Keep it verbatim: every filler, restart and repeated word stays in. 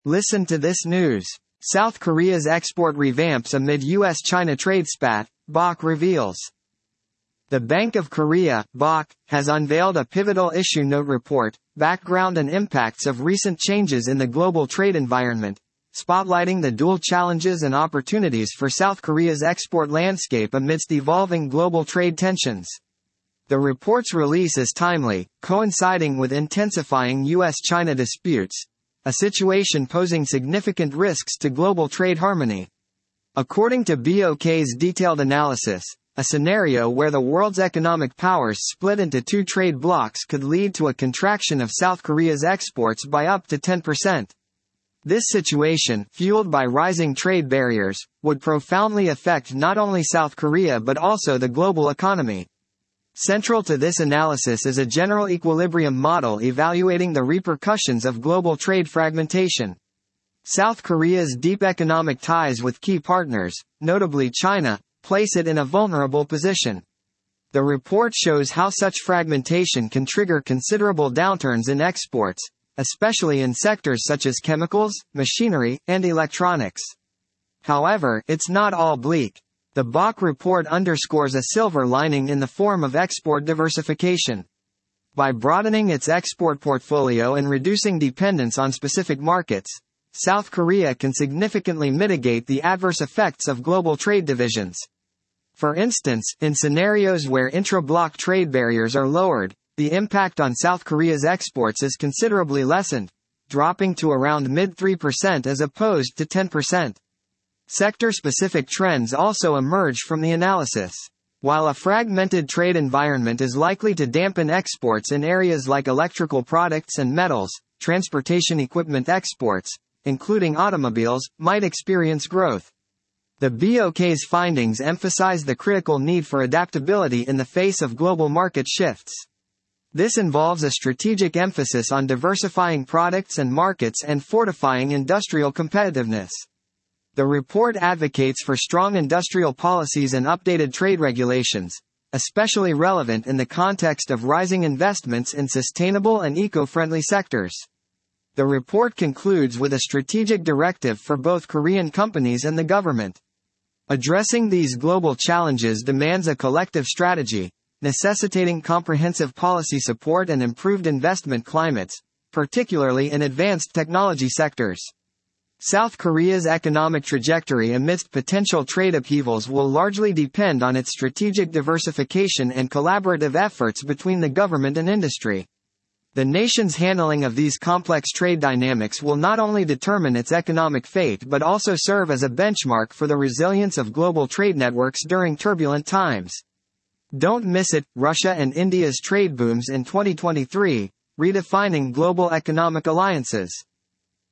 Listen to this news. South Korea's export revamps amid U S China trade spat, B O K reveals. The Bank of Korea, B O K, has unveiled a pivotal issue note report, Background and Impacts of Recent Changes in the Global Trade Environment, spotlighting the dual challenges and opportunities for South Korea's export landscape amidst evolving global trade tensions. The report's release is timely, coinciding with intensifying U S China disputes, a situation posing significant risks to global trade harmony. According to B O K's detailed analysis, a scenario where the world's economic powers split into two trade blocs could lead to a contraction of South Korea's exports by up to ten percent. This situation, fueled by rising trade barriers, would profoundly affect not only South Korea but also the global economy. Central to this analysis is a general equilibrium model evaluating the repercussions of global trade fragmentation. South Korea's deep economic ties with key partners, notably China, place it in a vulnerable position. The report shows how such fragmentation can trigger considerable downturns in exports, especially in sectors such as chemicals, machinery, and electronics. However, it's not all bleak. The B O K report underscores a silver lining in the form of export diversification. By broadening its export portfolio and reducing dependence on specific markets, South Korea can significantly mitigate the adverse effects of global trade divisions. For instance, in scenarios where intra-bloc trade barriers are lowered, the impact on South Korea's exports is considerably lessened, dropping to around mid three percent as opposed to ten percent. Sector-specific trends also emerge from the analysis. While a fragmented trade environment is likely to dampen exports in areas like electrical products and metals, transportation equipment exports, including automobiles, might experience growth. The B O K's findings emphasize the critical need for adaptability in the face of global market shifts. This involves a strategic emphasis on diversifying products and markets and fortifying industrial competitiveness. The report advocates for strong industrial policies and updated trade regulations, especially relevant in the context of rising investments in sustainable and eco-friendly sectors. The report concludes with a strategic directive for both Korean companies and the government. Addressing these global challenges demands a collective strategy, necessitating comprehensive policy support and improved investment climates, particularly in advanced technology sectors. South Korea's economic trajectory amidst potential trade upheavals will largely depend on its strategic diversification and collaborative efforts between the government and industry. The nation's handling of these complex trade dynamics will not only determine its economic fate but also serve as a benchmark for the resilience of global trade networks during turbulent times. Don't miss it. Russia and India's trade booms in twenty twenty-three, redefining global economic alliances.